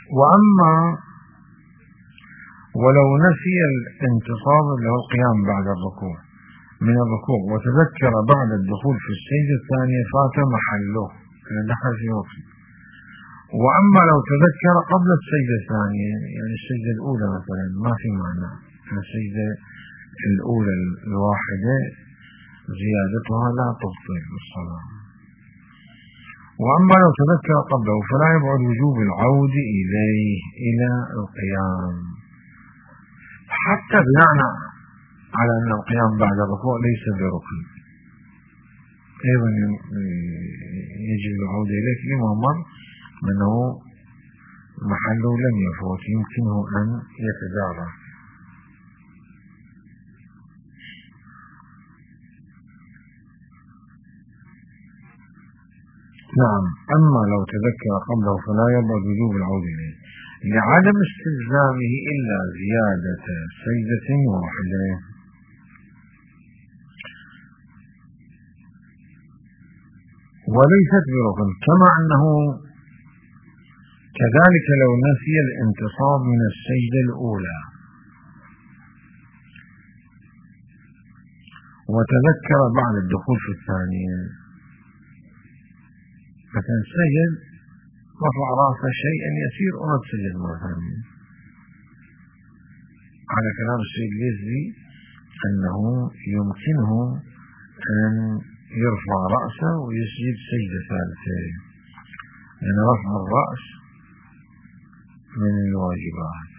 وأما ولو نسي الانتصاب اللي هو القيام بعد الركوع من الركوع وتذكر بعد الدخول في السجدة الثانية فات محله لأن دخل في وقت. وأما لو تذكر قبل السجدة الثانية يعني السجدة الأولى مثلا ما في معنى، السجدة الأولى الواحدة زيادتها لا تبطل الصلاة. وأما لو تذكر قبله فلا يبعد وجوب العود إليه إلى القيام، حتى بناء على أن القيام بعد الركوع ليس بركن، أيضا يجب العود إليه لما مر أنه محله لم يفوت يمكنه أن يتدارك. نعم. أما لو تذكر قبله فلا يبعد وجوب العود إليه لعدم استلزامه إلا زيادة سجدة واحدة. وليست بركن، كما أنه كذلك لو نسي الانتصاب من السجدة الأولى وتذكر بعد الدخول في الثانية، مثلا سجد رفع راسه شيئا يسير ورد سجد مرة ثانية، على كلام السيد اليزي أنه يمكنه أن يرفع رأسه ويسجد سجدة ثالثة، لأن رفع الرأس من الواجبات.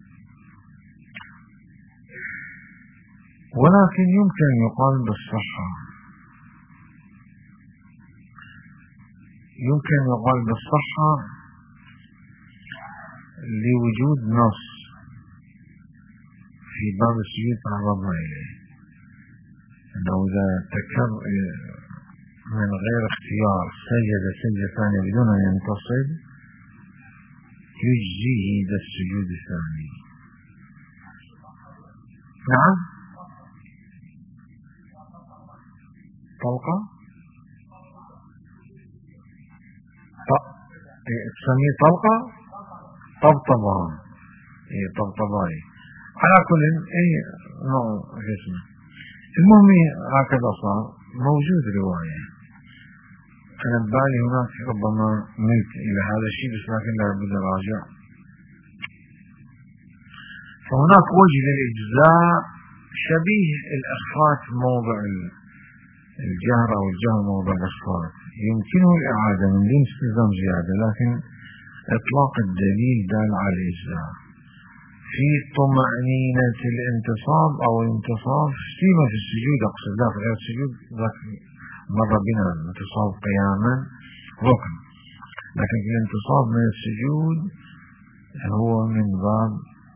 ولكن يمكن أن يقال بالصحة، يمكن أن يقال بالصحة لوجود نص في باب السجود تعرضنا إليه أنه إذا تكرر من غير اختيار سجد سجدة ثانية بدون أن ينتصب يجزيه ذا السجود الثاني. نعم. طلقة تسميه طلقة طبطبة، طبطباي على كل نوع جسمه. المهم هكذا صار موجود رواية، أنا ببالي هناك ربما ملك إلى هذا الشيء بس لكن لا بد راجع. فهناك وجه للإجزاء شبيه الإخفاء موضع الجهر أو الجهر موضع الإخفاء، يمكنه الإعادة من دون استلزام زيادة، لكن إطلاق الدليل دال على الإجزاء في طمأنينة الانتصاب أو الانتصاب فيما في السجود، أقصد لا في غير السجود، مر بنا الانتصاب قياما ركن، لكن في الانتصاب من السجود هو من باب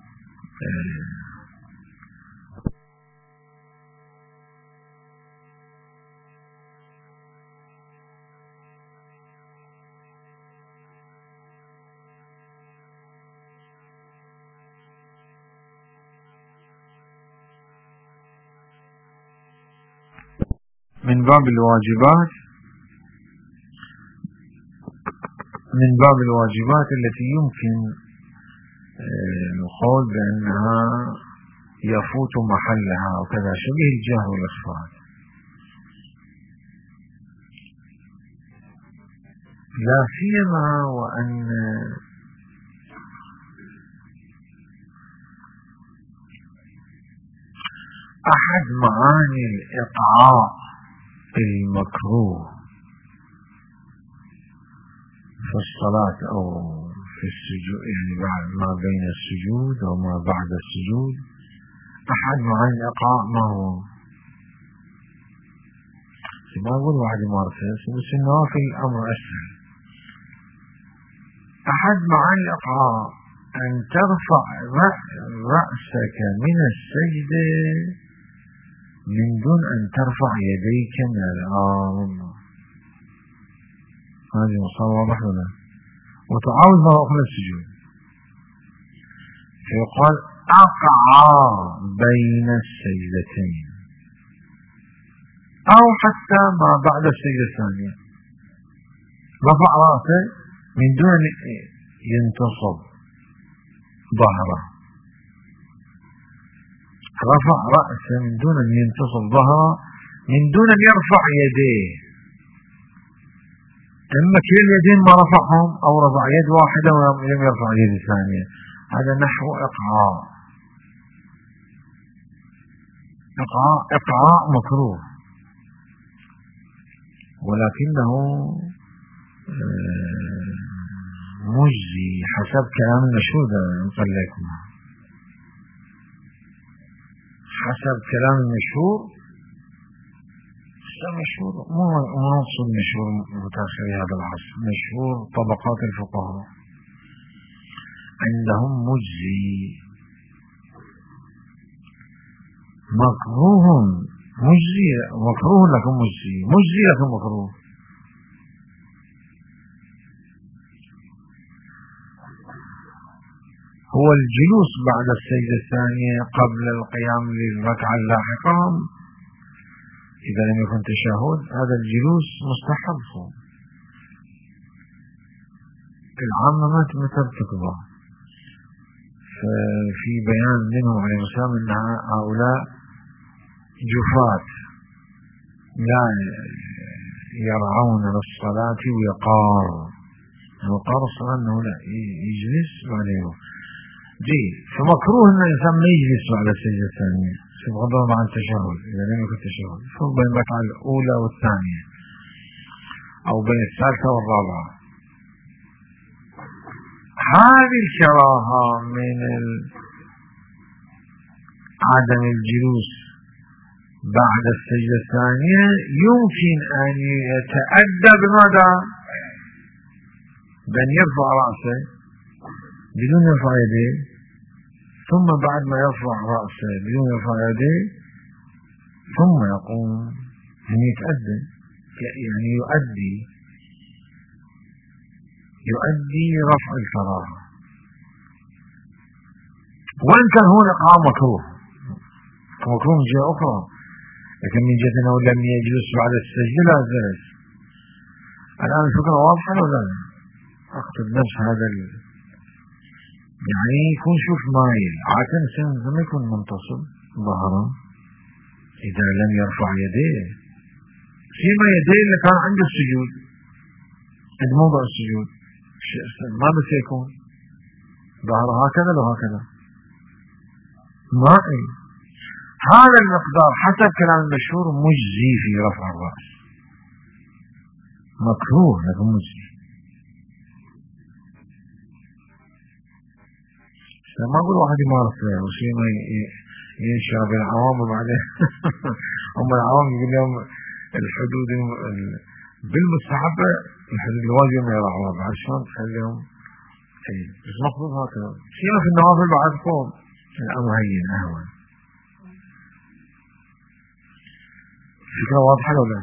من باب الواجبات، من باب الواجبات التي يمكن القول بأنها يفوت محلها وكذا، شبيه الجهر والإخفاء. لا سيما وأن أحد معاني الإقعاء المكروه في الصلاة أو في السجود، يعني ما بين السجود أو ما بعد السجود، أحد معاني الإقعاء ما هو؟ ما أقول واحد يمارسه بس النوافل الأمر أسهل. أحد معاني الإقعاء أن ترفع رأسك من السجدة من دون أن ترفع يديك من الأرض، هذه مصابة ولا وتعاود مرة أخرى السجود، فيقال أقع بين السجدتين أو حتى ما بعد السجدة الثانية، رفع رأسه من دون ينتصب ظهره، رفع رأسه من دون أن ينتصب ظهره، من دون أن يرفع يديه. إما كل اليدين ما رفعهم أو رفع يد واحدة ولم يرفع اليد الثانية، هذا نحو إقعاء. إقعاء مكروه، ولكنه مجزي حسب كلام المشهور. نقول لكم حسب كلام المشهور، مشهور مو نقصد مشهور متأخر هذا العصر، مشهور طبقات الفقهاء عندهم مجزي. مكروه مجزي، مكروه لكن مجزي، مجزي لكن مكروه. هو الجلوس بعد السجدة الثانية قبل القيام للركعة اللاحقة إذا لم يكن تشهد، هذا الجلوس مستحب. العامة ما ترتكبه، ففي بيان منهم عليه السلام أن هؤلاء جفاة لا يرعون للصلاة ويقار. وقار الصلاة أنه لا يجلس عليه دي، فمكروه أن الإنسان ما يجلس بعد السجدة الثانية بغض النظر عن التشهد إذا لم يكن تشهد، فرق بين الركعة الأولى والثانية أو بين الثالثة والرابعة. هذه الكراهة من عدم الجلوس بعد السجدة الثانية يمكن أن يتأدى بماذا؟ بأن يرفع رأسه بدون يرفع يديه، ثم بعد ما يرفع رأسه بدون يرفع يديه ثم يقوم أن يتأذن، يعني يؤدي رفع الكراهة. وإن كان هو الإقعاء مكروه من جهة أخرى، لكن من جهة أنه لم يجلس بعد السجدة لا زال. الآن الفكرة واضحة ولا لا؟ أخطب نفس هذا يعني يكون شوف مايل عادة لما يكون منتصب ظهره إذا لم يرفع يديه، فيما يديه اللي كان عند السجود عند موضع السجود ماذا سيكون؟ ظهره هكذا لو هكذا مائل. هذا المقدار حسب كلام المشهور مجزي في رفع الرأس، مكروه لكن مجزي. ما أقول واحد يمارس له وشيء ما ينشأ بالعوام وبعدين هم العوام يقول لهم الحدود بالمستحبة، الحدود الواجبة ما يراعوها، بعد شلون تخليهم بس مفروض هكذا. شيء في النوافل بعد قوم الأمر هين أهون. فكرة واضحة ولا؟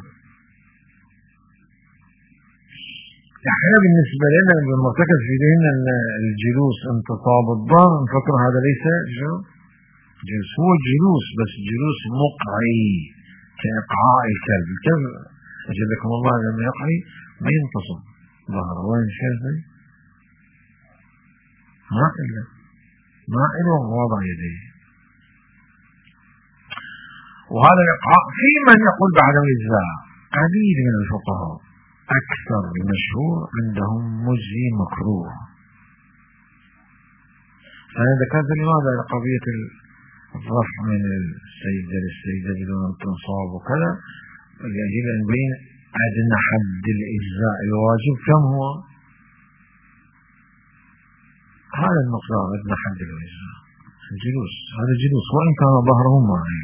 احنا بالنسبة لنا المرتكز في ديننا الجلوس انتصاب الظهر نفكر هذا ليس جلوس، هو جلوس بس جلوس مقعي كإقعاء الكلب. الكلب أجلكم الله لما يقعي ما ينتصب ظهره، وين شايفه مائل ووضع يديه. وهذا الإقعاء في من يقول بعدم الإجزاء، قليل من الفقهاء، أكثر المشهور عندهم مجزي مكروه. فأنا ذكرت لماذا قضية الرفع من السجدة للسجدة بدون انتصاب وكذا، لأجل أن بين أدنى حد الإجزاء الواجب كم هو؟ هذا المقدار أدنى حد الإجزاء الجلوس، هذا الجلوس وإن كان ظهره معي.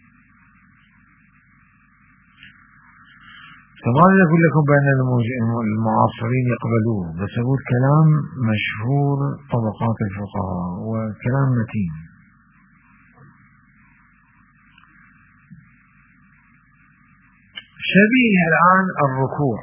فماذا أقول لكم بأن المعاصرين يقبلوه، بس أقول كلام مشهور طبقات الفقهاء وكلام متين. شبيه الآن الركوع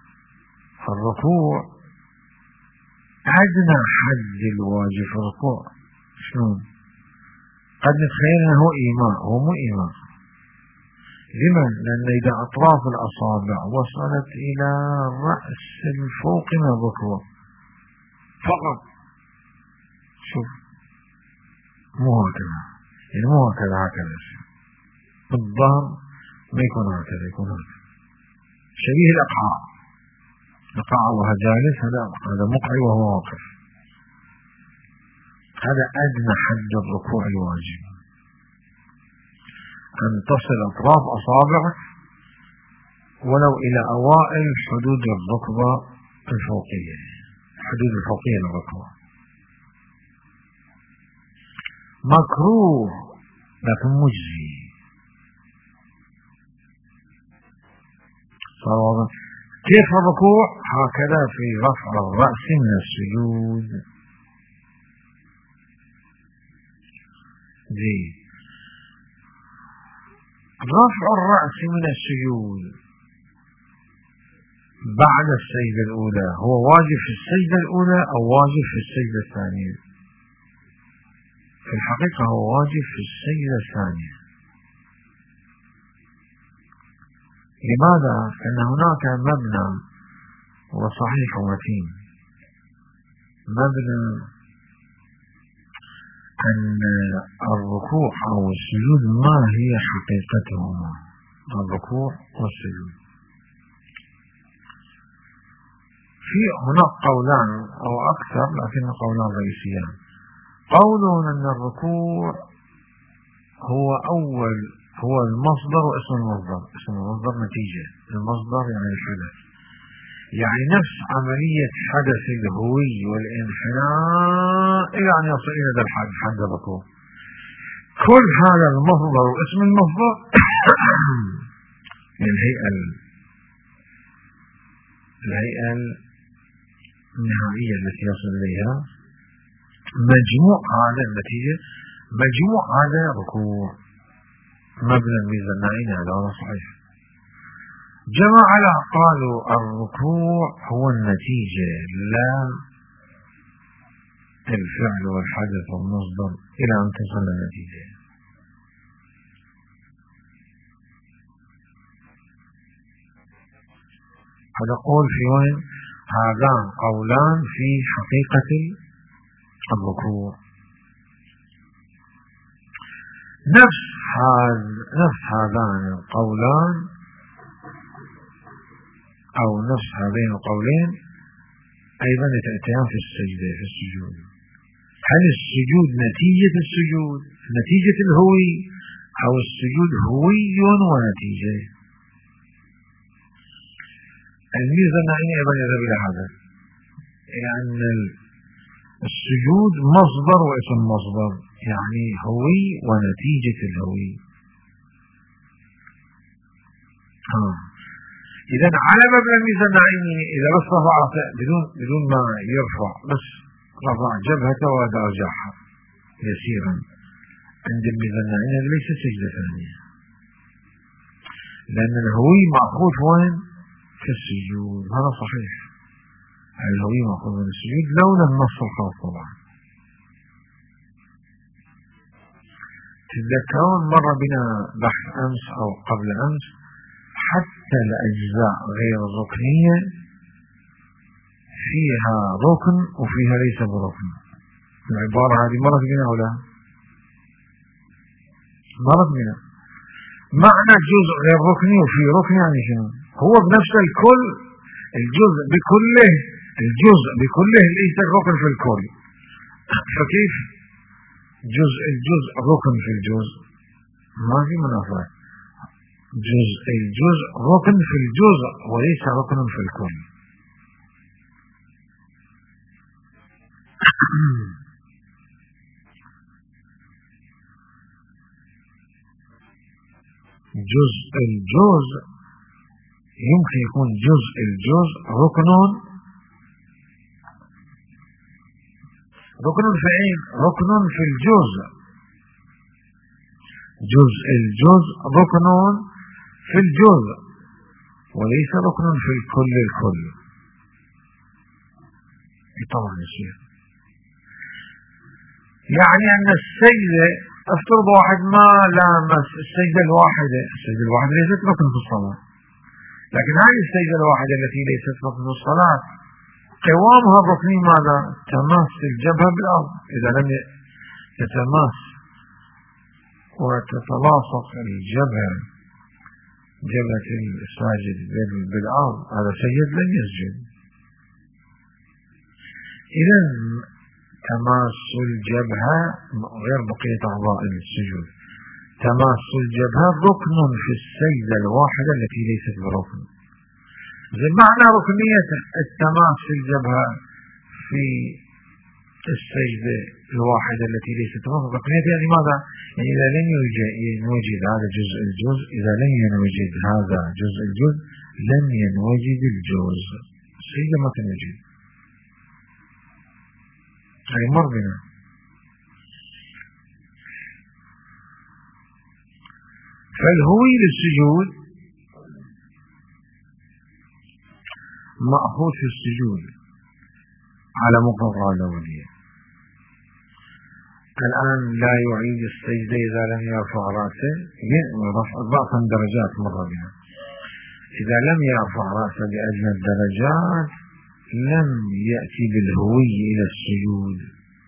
أدنى حد الواجب في الركوع شلون؟ قد نتخيل أنه إيماء، هو مو إيماء. لما؟ لأن إذا أطراف الأصابع وصلت إلى الرأس الفوق من الركوع فقط، شوف مو هكذا، يعني مو هكذا بالظهر ما يكون هكذا، يكون هكذا شبيه الإقعاء، إقعاء وهو جالس، هذا مقعي وهو واقف. هذا أدنى حد الركوع الواجب، أن تصل أطراف أصابعك ولو إلى أوائل حدود الركبة الفوقية، الحدود الفوقية للركبة. مكروه لكن مجزي. صار كيف الركوع؟ هكذا في رفع الرأس من السجود. رفع الرأس من السجود بعد السجدة الأولى هو واجب في السجدة الأولى أو واجب في السجدة الثانية؟ في الحقيقة هو واجب في السجدة الثانية. لماذا؟ لأن هناك مبنى وصحيح ومتين، مبنى أن الركوع أو السجود ما هي حقيقتهما، الركوع والسجود. في هناك قولان أو أكثر، لكن قولان رئيسيان. قول أن الركوع هو المصدر واسم المصدر. اسم المصدر نتيجة، المصدر يعني الحدث، يعني نفس عملية حدث الهوي والانحناء إلى أن يصل إلى ذا الحد، حد الركوع. كل هذا المصدر واسم المصدر الهيئة النهائية التي يصل إليها، مجموع هذا النتيجة، مجموع هذا ركوع. مبنى الميزانين هذا صحيح. جماعة قالوا الركوع هو النتيجة لا الفعل والحدث والمصدر إلى أن تصل النتيجة. هذا قول في وين؟ هذان قولان في حقيقة الركوع. نفس هذان القولان أو نفس هذين القولين أيضا يتأتيان في السجدة، في السجود. هل السجود نتيجة السجود، نتيجة الهوي، أو السجود هوي ونتيجة؟ الميزانين أيضا يذهب إلى هذا، يعني السجود مصدر واسم مصدر، يعني هوي ونتيجة الهوي. إذا على مبنى الميزانين إذا بس رفع بدون ما يرفع، بس رفع جبهته ودرجها يسيرا عند الميزانين ليس سجدة ثانية، لأن الهوي مأخوذ وين؟ في السجود. هذا صحيح، الهوي مأخوذ من السجود لولا النص الخاص طبعا. تذكرون مر بنا بحث أمس أو قبل أمس حتى الأجزاء غير الركنية فيها ركن وفيها ليس بركن. العبارة هذه مرت بنا ولا مرت بنا؟ معنى جزء غير ركني وفي ركن يعني شنو؟ هو بنفس الكل، الجزء بكله ليس الركن في الكل. فكيف الجزء ركن في الجزء؟ ما في منافاة. الجزء ركن في الجزء وليس ركن في الكل. الجزء يمكن يكون الجزء ركن في ايه؟ ركن في الجزء. الجزء ركن في الجزء وليس ركن في الكل. طبعا يصير يعني أن السجدة، افترض واحد ما لامس السجدة الواحدة ليست ركن في الصلاة، لكن هذه السجدة الواحدة التي ليست ركن في الصلاة قوامها الركني ماذا؟ تماس الجبهة بالأرض. إذا لم يتماس وتتلاصق الجبهة، جبهة الساجد بالأرض، هذا سجد لن يسجد. إذا تماس الجبهة غير بقية أعضاء السجود، تماس الجبهة ركن في السجدة الواحدة التي ليست بركن. معنى ركنية التماس في الجبهة في السجدة الواحدة التي ليست ركنية، يعني ماذا؟ يعني إذا لم ينوجد هذا جزء الجزء، إذا لم ينوجد هذا جزء الجزء لم ينوجد الجزء، السجدة ما تنوجد. هاي مر بنا. فالهوي للسجود مأخوذ في السجود على مقرر الأولية. الآن لا يعيد السجدة إذا لم يرفع رأسه، رفع درجات مر بنا. إذا لم يرفع رأسه بأدنى الدرجات لم يأتي بالهوي إلى السجود،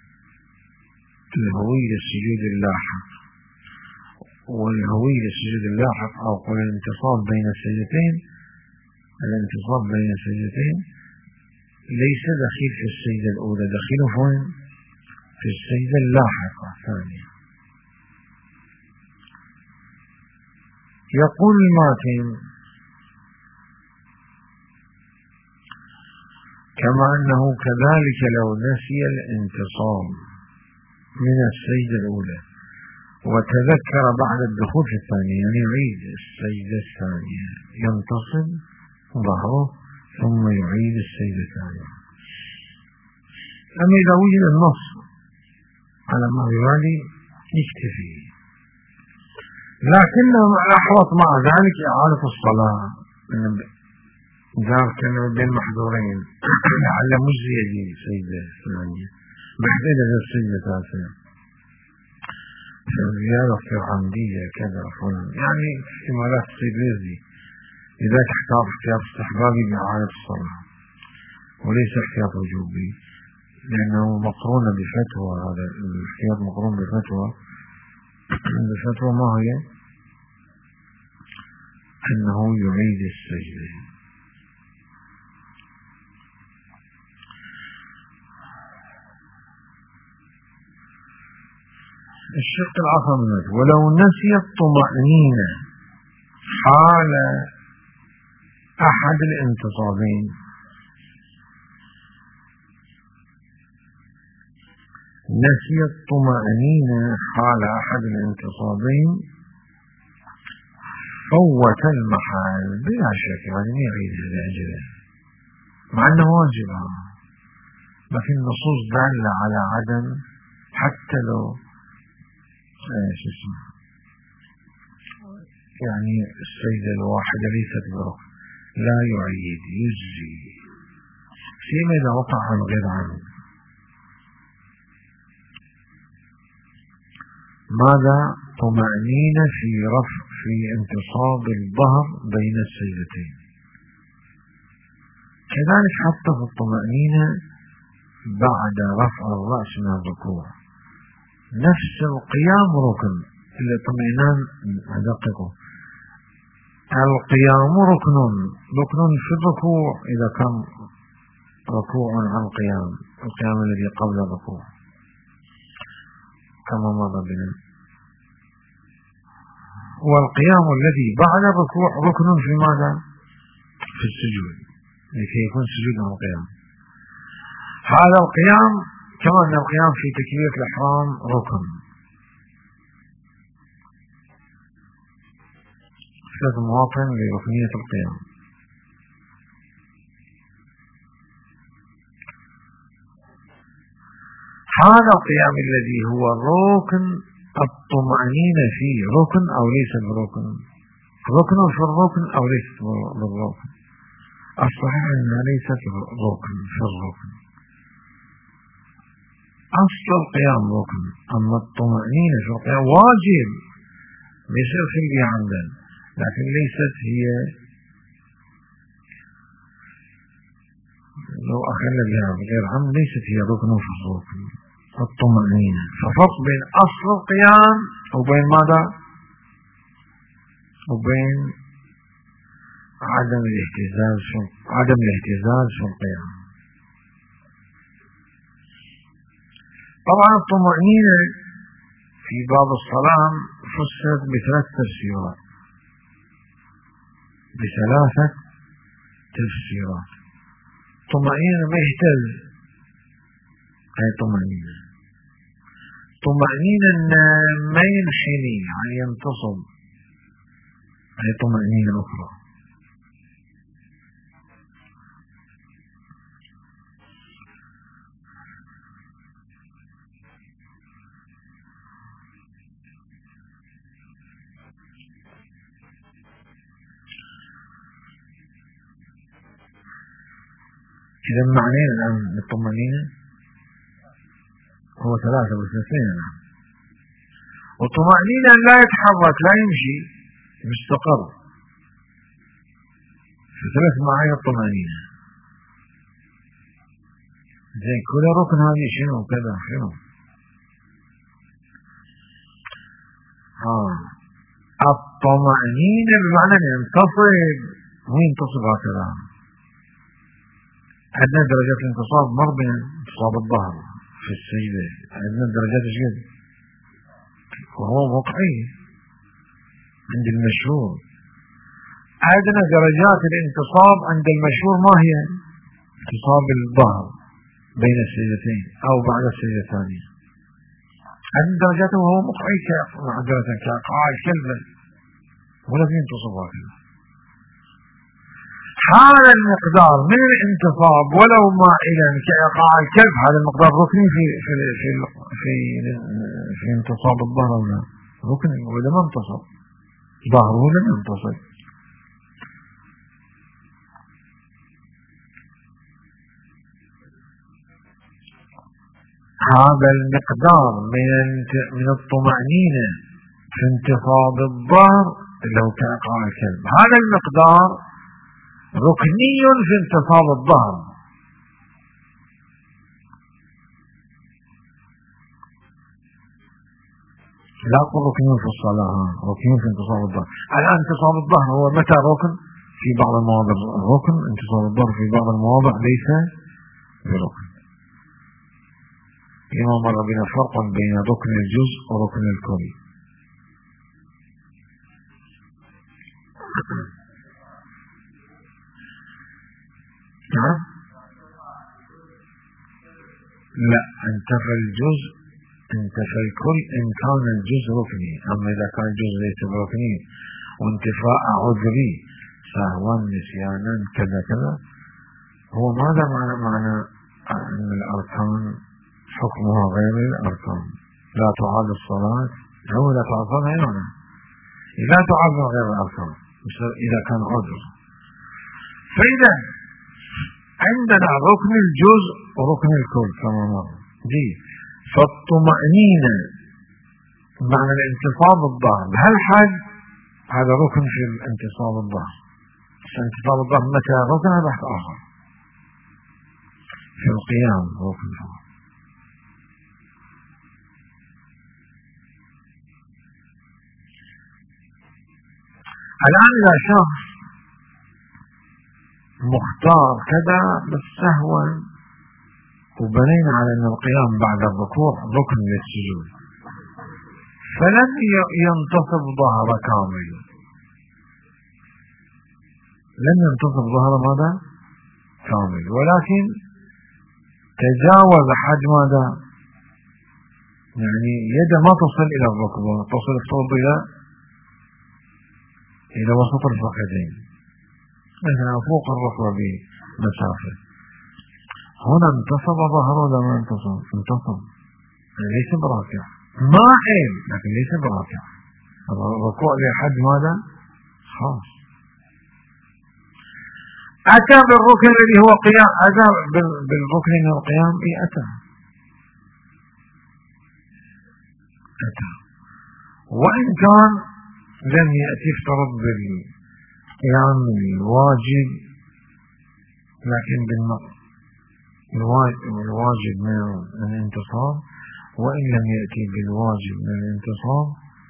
الهوي للسجود اللاحق. والهوي للسجود اللاحق أو الانتصاب بين السجدتين، الانتصاب بين السجدتين ليس دخيل في السجدة الأولى، دخيل في السجدة اللاحقة الثانية. يقول الماتن: كما أنه كذلك لو نسي الانتصاب من السجدة الأولى وتذكر بعد الدخول في الثانية، يعني يعيد السجدة الثانية، ينتصب ظهره ثم يعيد السجدة الثانية. أما إذا وجد النص على ما يوالي يكتفي، لكنه الأحوط مع ذلك إعادة الصلاة. جار كانوا بين محظورين لعل مجزي يجي السجدة الثانية محددة للسجدة الثالثة، زيادة في عمدية كذا يعني احتمالات تصير لذي. إذا تحتاج احتياط استحبابي بإعادة الصلاة وليس احتياط وجوبي، لأنه مقرون بفتوى، هذا الاحتياط مقرون بفتوى. الفتوى ما هي؟ أنه يعيد السجدة. الشق الآخر منه: ولو نسي الطمأنينة حال أحد الانتصابين، نسي الطمأنينة حال أحد الانتصابين فوت المحال بلا شك، يعني يعيد لأجله مع أنه واجب، لكن النصوص دالة على عدم، حتى لو يعني السجدة الواحدة ليست بركن لا يعيد، يجزي فيما إذا وقع عن غير عمد. ماذا؟ طمأنينة في انتصاب الظهر بين السجدتين. كذلك حتى في الطمأنينة بعد رفع الرأس من الركوع، نفس القيام ركن، الاطمئنان أدققه، القيام ركن في الركوع إذا كان ركوع عن قيام، القيام الذي قبل الركوع كما مر بنا، والقيام الذي بعد الركوع ركن في ماذا؟ في السجود، لكي يكون سجود عن قيام. هذا القيام كما أن القيام في تكبيرة الإحرام ركن. ثلاث مواطن لركنية القيام: هذا القيام الذي هو ركن، الطمأنينة فيه ركن أو ليس بركن، ركن في الركن أو ليس بالركن. الصحيح أنها ليست ركن في الركن، أصل القيام ركن، أما الطمأنينة في القيام واجب بيصير فيه عمدا، لكن ليست هي، لو أخل بها بغير عمد ليست هي ركن في الركن الطمأنينة. ففرق بين أصل القيام وبين ماذا؟ وبين عدم الاهتزاز في القيام. طبعا الطمأنينة في باب الصلاة فسرت بثلاثة تفسيرات. طمأنينة ما يهتز، هي طمأنينة. طمأنينة ما ينحني يعني ينتصب، هي طمأنينة أخرى. إذا معناه الآن للطمأنينة هو ثلاثة بس اثنين. والطمأنينة لا يتحرك لا يمشي مستقر. ثلاث معايا الطمأنينة. زين كل ركن هذه شنو كذا شنو؟ الطمأنينة بمعنى ينتصب، مو ينتصب هكذا. عندنا درجات الانتصاب مر بين انتصاب الظهر في السجدة، عندنا درجات ايش وهو واقعي عند المشهور. عندنا درجات الانتصاب عند المشهور ما هي؟ انتصاب الظهر بين السجدتين او بعد السجدة الثانية. عندنا درجاته وهو واقعي كقاع الكلب ولازم ينتصب هكذا. هذا المقدار من الانتصاب ولو مائلا كإيقاع الكلب، هذا المقدار ركني في في في في, في انتصاب الظهر ولا ركني ولا ما انتصب ظهره لم ينتصب. هذا المقدار من الطمأنينة في انتصاب الظهر اللي هو كإيقاع الكلب، هذا المقدار ركني في انتصاب الظهر. لا أقول ركني في الصلاة، ركني في انتصاب الظهر. الآن انتصاب الظهر هو متى ركن؟ في بعض المواضع ركن، انتصاب الظهر في بعض المواضع ليس بركن. لما مر بنا فرق بين ركن الجزء وركن الكل. نعم لا، انتفى الجزء انتفى الكل إن كان الجزء ركني. أما إذا كان الجزء ليس بركني وانتفاء عذري سهوا نسيانا كذا كذا، هو ماذا معنى أن الأركان حكمها غير الأركان؟ لا تعاد الصلاة أو لا تعاد غير معنى لا تعاد غير الأركان إذا كان عذر. فإذا عندنا ركن الجزء وركن الكل كما مر دي، فالطمأنينة معنى الانتصاب الظهر هل حد هذا ركن في الانتصاب الظهر. انتصاب الظهر متى ركن بحث آخر. في القيام ركن آخر. الآن إذا شخص مختار كذا بس سهوا وبنينا على أن القيام بعد الركوع ركن للسجود، فلم ينتصب ظهر كامل، لم ينتصب ظهر ماذا كامل، ولكن تجاوز حد ماذا يعني يده ما تصل إلى الركبة، تصل الصوب إلى وسط الفخذين مثلا فوق الركبة بمسافة. هنا انتصب ظهره ولا ما انتصب؟ انتصب يعني ليس براكع، ما عيب لكن ليس براكع. الركوع لحد ماذا خاص. أتى بالركن الذي هو قيام، أتى بالركن من القيام أتى وإن كان لم يأتي افترض بالقيام الواجب لكن بالنقص الواجب من الانتصاب، وإن لم يأتي بالواجب من الانتصاب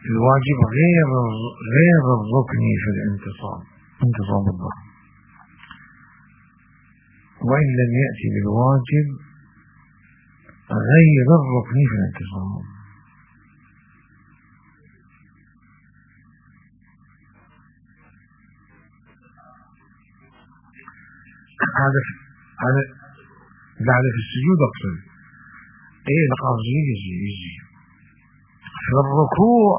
الواجب غير الركني في الانتصاب، انتصاب الظهر، وإن لم يأتي بالواجب غير الركني في الانتصاب. هذا بعد في السجود أقصد. إيه القاضي يجي في الركوع.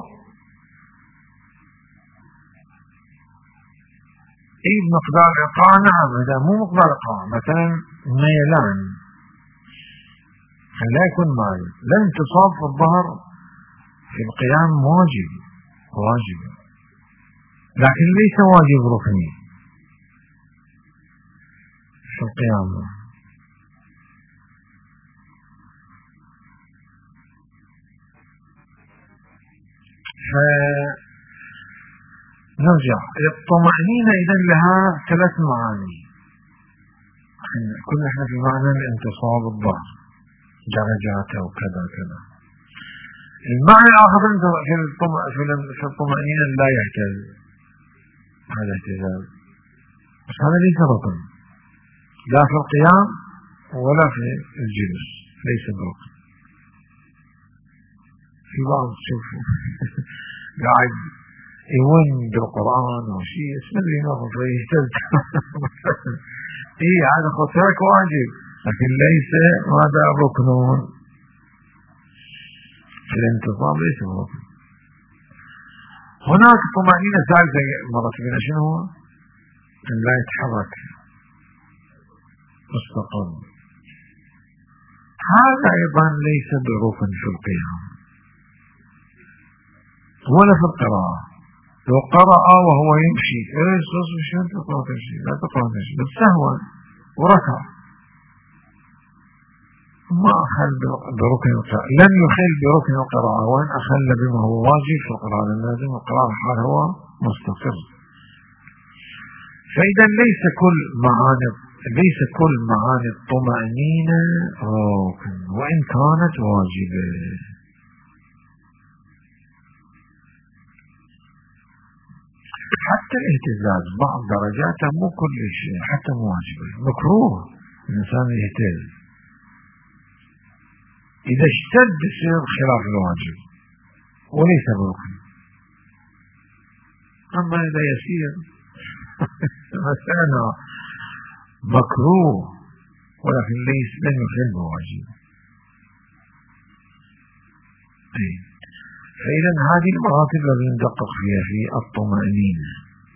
إيه بمقدار الإيقاع؟ نعم، هذا مو مقدار الإيقاع، مثلا ميلان لا يكون مال. لا انتصاب في الظهر في القيام واجب، لكن ليس واجب ركني في القيام. نرجع. الطمأنينة إذن لها ثلاث معاني. كنا احنا في معنى الانتصاب الظهر درجاته وكذا كذا. المعنى الآخر في الطمأنينة لا يهتز، هذا اهتزاز، بس هذا ليس ركن لا في القيام ولا في الجلوس، ليس بركن. في بعض تشوفوا قاعد يون بالقرآن وشيء اسمه نظر يهتز ايه هذا خطرك واجب، لكن ليس هذا ركن في الانتصاب، ليس ركن. هناك طمأنينة ثالثة مرت بنا، شنو هو؟ أن لا يتحرك مستقل، هذا أيضا ليس بركن في القيام ولا في القراءة. لو قرأ وهو يمشي ايش لا تقرأ شيء، لا تقرأ شيء، بس سهوا وركع، ما أخل بركن القراءة، لم يخل بركن القراءة، وإن أخل بما هو واجب في القراءة اللازم القراءة حال هو مستقر. فإذا ليس كل معاني الطمأنينة ركن وإن كانت واجبة. حتى الاهتزاز بعض درجاته مو كل شيء، حتى مو واجبة، مكروه الإنسان يهتز، إذا اشتد يصير خلاف الواجب وليس بركن. أما إذا يسير مثلا مكروه ولكن لم يخل بواجب. فإذا هذه المراتب التي ندقق فيها في الطمأنينة.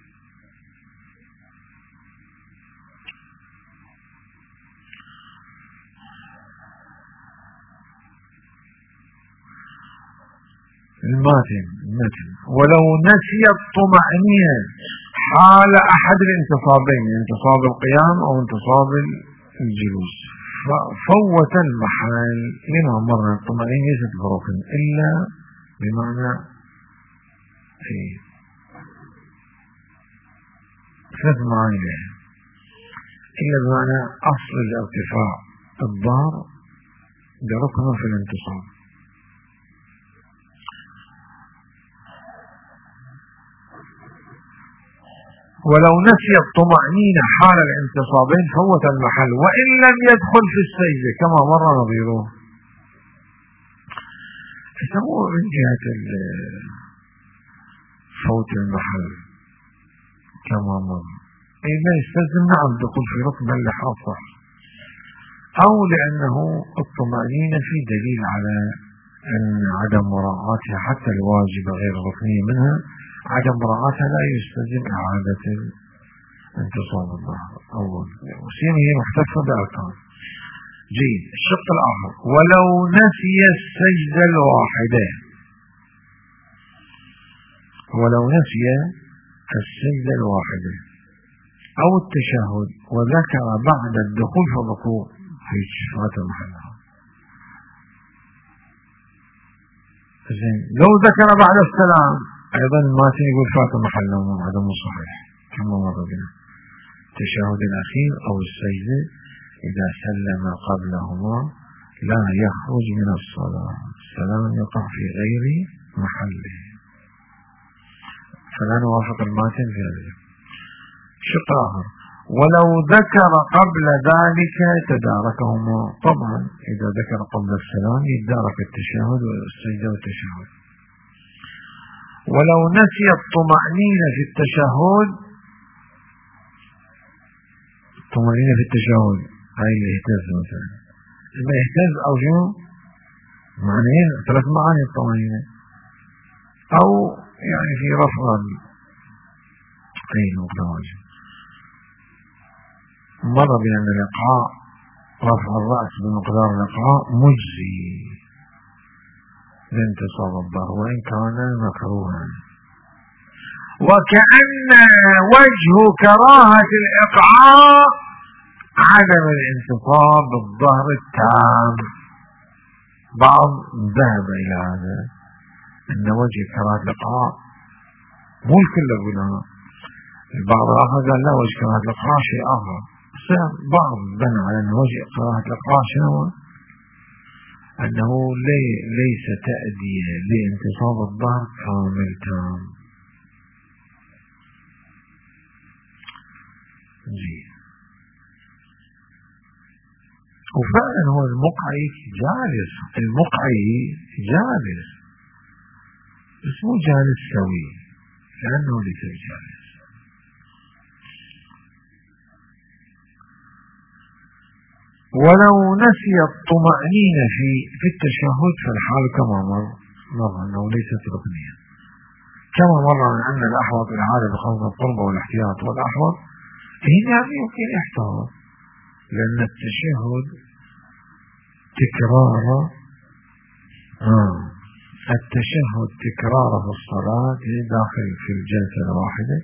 المتن ولو نسي الطمأنينة حال أحد الانتصابين، انتصاب القيام أو انتصاب الجلوس، ففوت المحل. لما مرة الطمأنينة ليست بركن إلا بمعنى ثلاث معاني لها، إلا بمعنى أصل الارتفاع الظهر بركن في الانتصاب. ولو نسي الطمأنينة حال الانتصابين فوت المحل وإن لم يدخل في السجدة كما مر نظيره. يسموه من جهة فوت المحل كما مر، لا يستلزم نعم دخول في ركن بل لحاصح، أو لأنه الطمأنينة في دليل على أن عدم مراعاتها حتى الواجب غير الركنية منها، عدم مراعاتها لا يستلزم إعادة انتصاب الظهر أول، وسيما هي محتفظة بأركان. جيد. الشق الآخر ولو نسي السجدة الواحدة، أو التشهد وذكر بعد الدخول في الركوع في فات محلها. لو ذكر بعد السلام أيضا ما يقول فات محله، هذا مو صحيح كما مر بنا. التشهد الأخير أو السجدة إذا سلم قبلهما لا يخرج من الصلاة، السلام يقع في غير محله. فلا نوافق الماتن في هذا. شق آخر: ولو ذكر قبل ذلك تداركهما. طبعا إذا ذكر قبل السلام يتدارك التشهد والسجدة والتشهد. ولو نسي الطمأنينة في التشهد، الطمأنينة في التشهد هاي اللي يهتز مثلا، إما يهتز أو شنو معنيين، 3 معاني الطمأنينة، أو يعني في رفع أي نقطة واجب. مر بأن الإقعاء رفع الرأس بمقدار الإقعاء مجزي لانتصاب الظهر وإن كان مكروها. وكأن وجه كراهة الإقعاء عدم الانتصاب الظهر التام. بعض ذهب إلى هذا أن وجه كراهة الإقعاء مو الكل يقولها، البعض الآخر قال لا، وجه كراهة الإقعاء شيء آخر. بعض بنى على أن وجه كراهة الإقعاء شنو؟ أنه ليس تأدية لانتصاب الظهر كامل تام. وفعلا هو المقعي جالس، المقعي جالس بس مو جالس سوي لأنه ليس جالس. ولو نسي الطمأنينة في التشهد فالحال كما مر أنه ليست ركنية، كما مر أن الأحوط العادة بخوف القرب والاحتياط، والأحوط هنا يمكن احتاط، لأن التشهد تكراره في الصلاة داخل في الجلسة الواحدة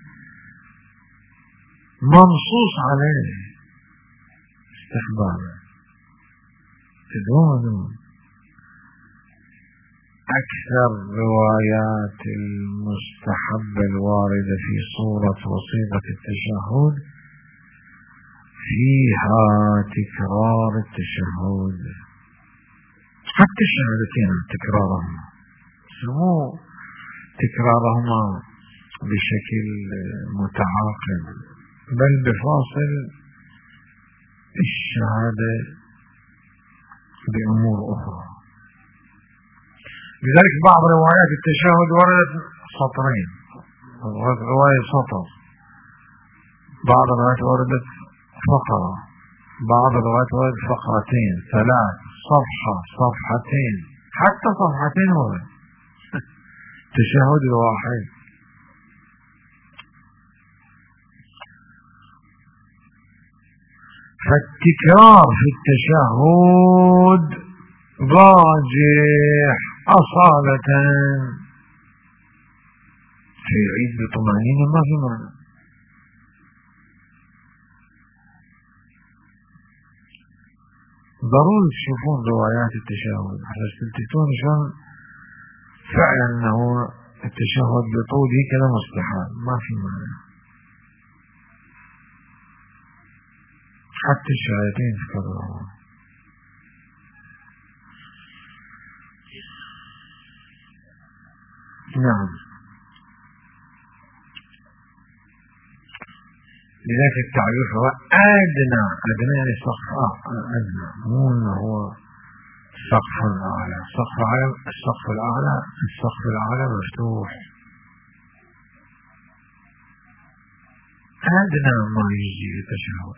منصوص عليه استحبابا. تدون أكثر روايات المستحب الواردة في صورة وصيغة التشهد فيها تكرار التشهد، حتى الشهادتين تكرارهما، مو تكرارهما بشكل متعاقب بل بفاصل الشهادة بأمور أخرى. لذلك بعض روايات التشهد وردت سطرين، رواية سطر، بعض الروايات وردت فقرة، بعض الروايات وردت فقرتين، 3 صفحة، صفحتين، حتى صفحتين ورد تشهد الواحد. فالتكرار في التشهد راجح أصالة، في عيد بطمأنينة ما في معنى. ضروري تشوفون روايات التشهد على تلتتون شان فعلا أنه التشهد بطوله كذا مستحيل، ما في معنى. حتى الشهادتين تكرروا. نعم، لذلك التعريف هو أدنى يعني سقف أدنى، مو أنه هو السقف الأعلى. السقف الأعلى مفتوح، أدنى ما يجي التشهد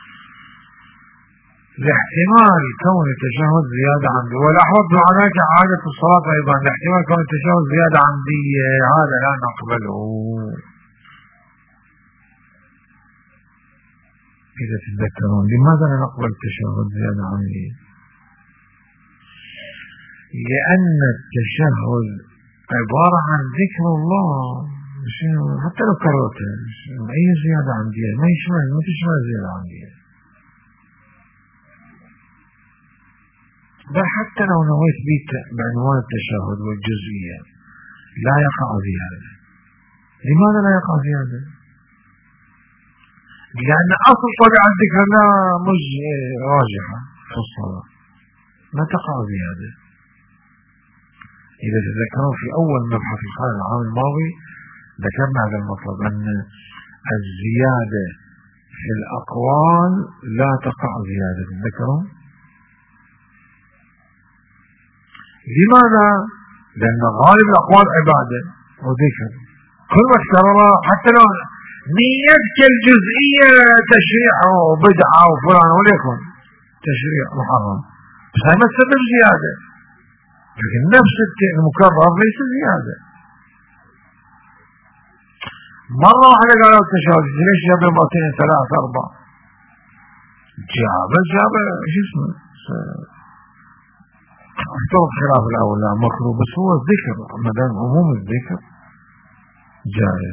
لاحتمال كون التشهد زيادة عمدية. والأحوط معناك عادة الصلاة أيضا لاحتمال كون التشهد زيادة عمدية، هذا لا نقبله. إذا تتذكرون لماذا لا نقبل التشهد زيادة عمدية؟ لأن التشهد عبارة عن ذكر الله، حتى لو كررته أي زيادة عمدية ما تشمل زيادة عمدية. بل حتى لو نويت بيت بعنوان التشهد والجزئية لا يقع زيادة. لماذا لا يقع زيادة؟ لأن أصل طبيعة الذكر لا مش راجحة في الصلاة، لا تقع زيادة. إذا تذكرون في أول مبحث القرن العام الماضي ذكرنا هذا المطلب أن الزيادة في الأقوال لا تقع زيادة ذكروا. لماذا؟ لأن غالب الأقوال عبادة وذكر، كل ما تكررها حتى لو نيتك الجزئية تشريع وبدعة وفلان وليكن تشريع محرم، بس هاي ما تسبب زيادة، لكن نفس المكرر ليس زيادة. مرة واحدة قالوا التشهد ليش جاب مرتين ثلاثة أربعة؟ جاب شو اسمه افترض خلاف الأول لا مكروه، بس هو الذكر مدام عموم الذكر جائز.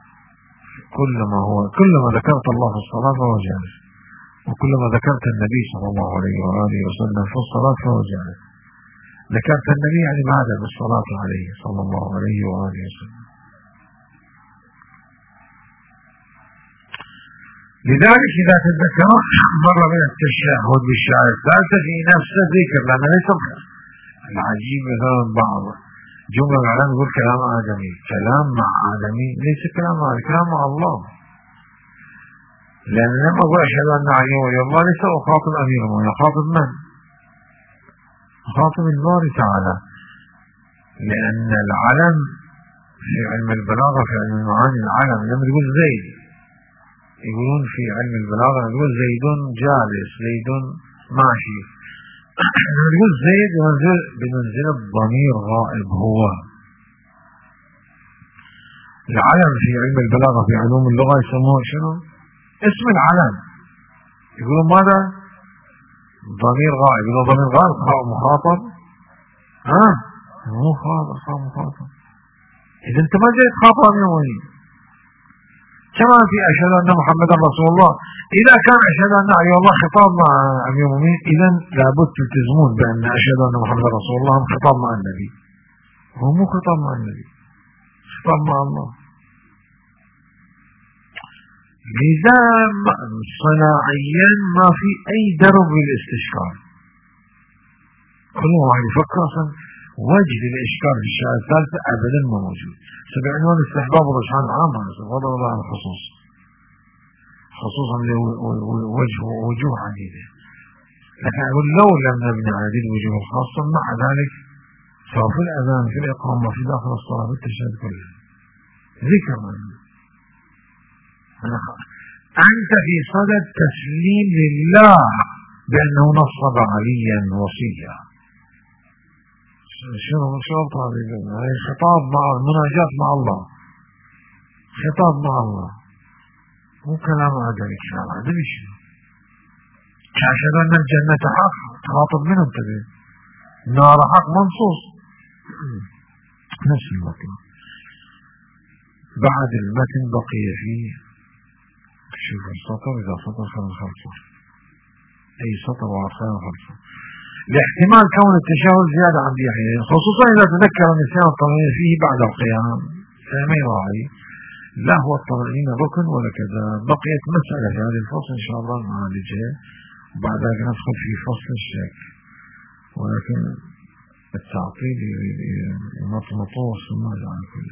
كلما ذكرت الله في الصلاة فهو جائز، وكلما ذكرت النبي صلى الله عليه وآله وسلم في الصلاة فهو جائز. ذكرت النبي يعني ماذا؟ بالصلاة عليه صلى الله عليه وآله وسلم. لذلك إذا تذكر مرة من التشهد بالشعر الثالثة في نفس الذكر، لأنه ليس العجيب مثلا بعض جملة العلم يقول كلام آدمي، كلام مع آدمي ليس كلام مع كلام مع الله، لأن لما أقول أشهد أن علي ولي الله ليس أخاطب أمير المؤمنين، أخاطب من؟ أخاطب الله تعالى، لأن العلم في علم البلاغة في علم المعاني العلم لما تقول زيد يقولون في علم البلاغة يقول زيد جالس زيد ماشي، لما تقول زيد بمنزل الضمير غائب. هو العلم في علم البلاغة في علوم اللغة يسموه شنو؟ اسم العلم، يقولون ماذا؟ ضمير غائب. يقولون ضمير غائب مخاطب، مو مخاطب. إذا أنت ما جاي تخاطب من وين؟ كما في أشهد أن محمدا رسول الله، إذا كان أشهد أن علي الله خطاب مع أمير المؤمنين، إذا لابد تلتزمون بأن أشهد أن محمدا رسول الله خطاب مع النبي، هو مو خطاب مع النبي، خطاب مع الله. لذا صناعيا ما في أي درب للاستشكال، كل واحد يفكر أصلا وجه للإشكال في الشهادة الثالثة أبدا ما موجود. سبعنون استحباب الرجحان عام وضع الله عن الخصوص، خصوصا وجوه عديدة، لكن أقول لو لم نبني على هذه الوجوه الخاصة مع ذلك سواء في الأذان في الإقامة في داخل الصلاة في التشهد كلها ذكر أنت في صدد تسليم لله بأنه نصب عليا وصيا. شنو طالب؟ هي خطاب مع المناجاة مع الله، خطاب مع الله، مو كلام آدمي. كلام آدمي شنو؟ أشهد أن الجنة حق، تخاطب من انتبه، نار حق منصوص، نفس المطلب. بعد المتن بقي فيه شوف السطر، إذا سطر خلصه أي سطر وعصايا خلصه. لاحتمال كون التشهد زيادة عن يحيى، خصوصا إذا تذكر النسيان الطمأنينة فيه بعد القيام، فما يراعي لا هو الطمأنينة ركن ولا كذا. بقيت مسألة في هذه الفصل إن شاء الله نعالجها، وبعد ذلك ندخل في فصل الشك، ولكن التعطيل مطمطوس ماذا عن كل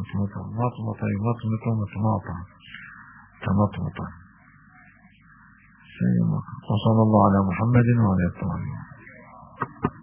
مطمطة وصلى الله على محمد وعلى آله وصحبه.